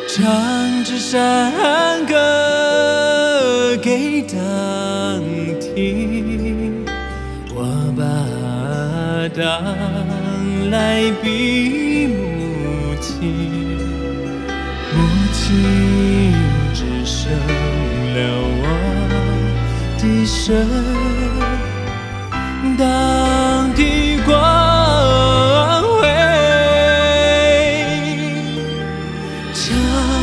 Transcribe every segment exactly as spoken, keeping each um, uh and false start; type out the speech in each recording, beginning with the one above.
唱支山歌给当听，我把当来比母亲，母亲只剩了我的神，当的光辉照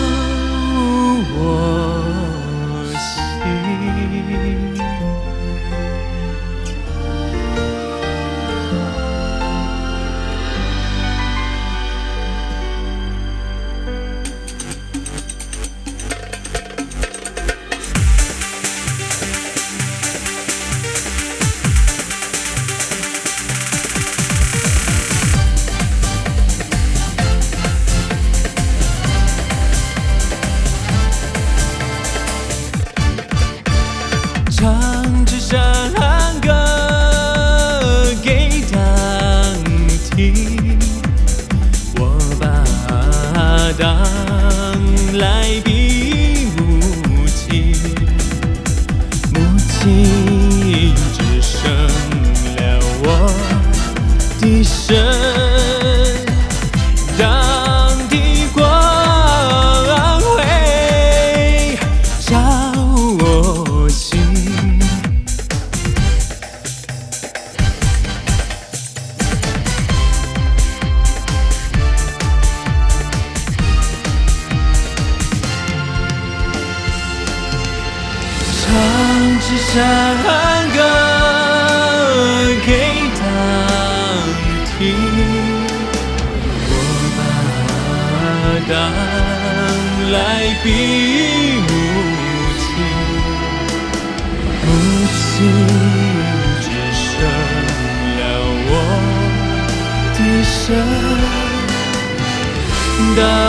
我心。唱支山歌给当听，我把当来比母亲，母亲只剩了我的神，当的光辉照我心。唱支山歌给当听，我把当来比母亲，母亲只剩了我的神。当